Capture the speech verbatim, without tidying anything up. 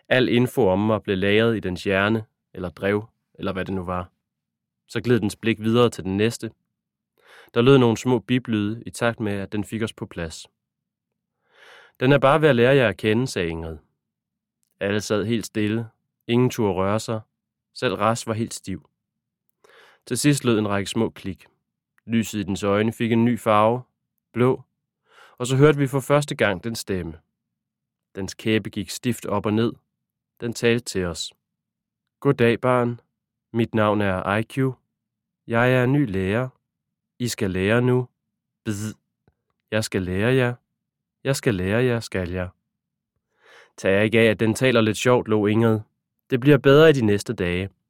Al info om mig blev lagret i dens hjerne, eller drev, eller hvad det nu var. Så gled dens blik videre til den næste. Der lød nogle små biplyde i takt med, at den fik os på plads. Den er bare ved at lære jer at kende, sagde Ingrid. Alle sad helt stille. Ingen turde røre sig. Selv Ras var helt stiv. Til sidst lød en række små klik. Lyset i dens øjne fik en ny farve, blå, og så hørte vi for første gang den stemme. Dens kæbe gik stift op og ned. Den talte til os. Goddag, barn. Mit navn er I Q. Jeg er en ny lærer. I skal lære nu. Bzz. Jeg skal lære jer. Jeg skal lære jer, skal jeg. Tag ikke af, at den taler lidt sjovt, lå Ingrid. Det bliver bedre i de næste dage.